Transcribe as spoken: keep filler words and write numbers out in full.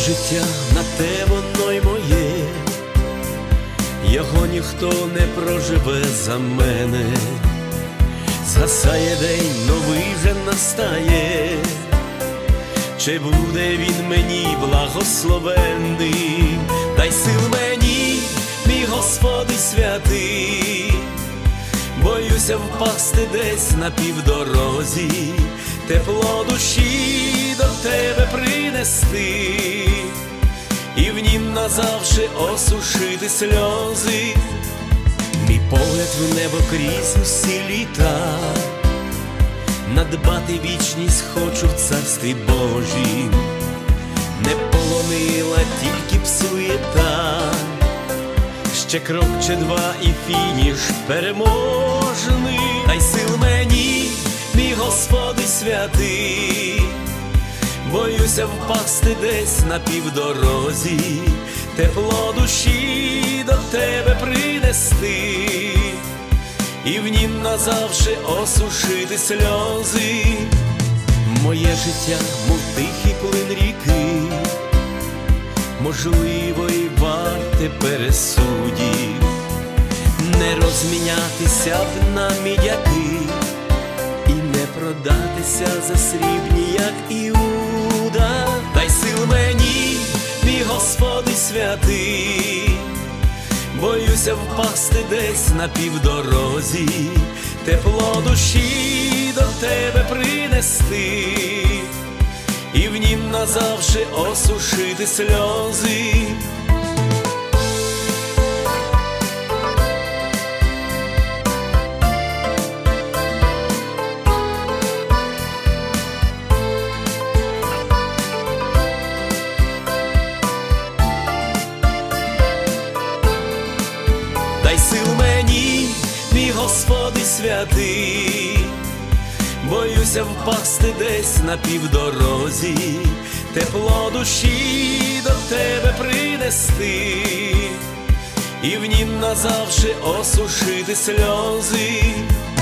життя на те воно й моє, його ніхто не проживе за мене. Згасає день, новий вже настає, чи буде він мені благословенний? Дай сил мені, мій Господи святий, боюся впасти десь на півдорозі, тепло душі до тебе принести, і в нім назавжди осушити сльози. Мій погляд в небо крізь усі літа, надбати вічність хочу в царстві Божім. Не полонила тільки б суєта, ще крок чи два і фініш переможний. Дай сил мені, мій Господи святий, боюся впасти десь на півдорозі, тепло душі до тебе принести, і в нім назавжди осушити сльози. Моє життя, мов тихий плин ріки, можливо і варте пересудів, не розмінятися б на мідяки і не продатися за срібні, як Іуда. Дай сил мені, мій Господи святий, боюся впасти десь на півдорозі, тепло душі до тебе принести, і в нім назавжди осушити сльози. Дай сил мені, мій Господи святий, боюся впасти десь на півдорозі, тепло душі до тебе принести, і в нім назавжди осушити сльози.